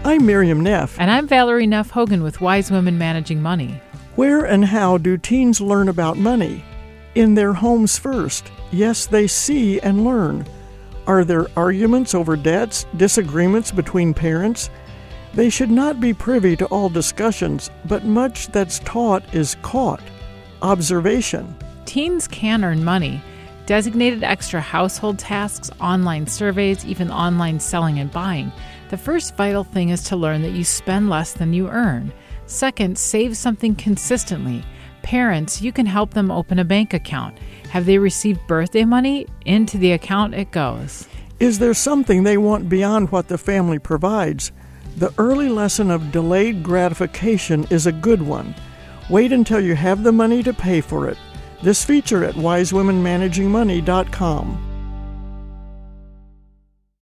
I'm Miriam Neff. And I'm Valerie Neff Hogan with Wise Women Managing Money. Where and how do teens learn about money? In their homes first. Yes, they see and learn. Are there arguments over debts, disagreements between parents? They should not be privy to all discussions, but much that's taught is caught. Observation. Teens can earn money. Designated extra household tasks, online surveys, even online selling and buying. The first vital thing is to learn that you spend less than you earn. Second, save something consistently. Parents, you can help them open a bank account. Have they received birthday money? Into the account it goes. Is there something they want beyond what the family provides? The early lesson of delayed gratification is a good one. Wait until you have the money to pay for it. This feature at wisewomenmanagingmoney.com.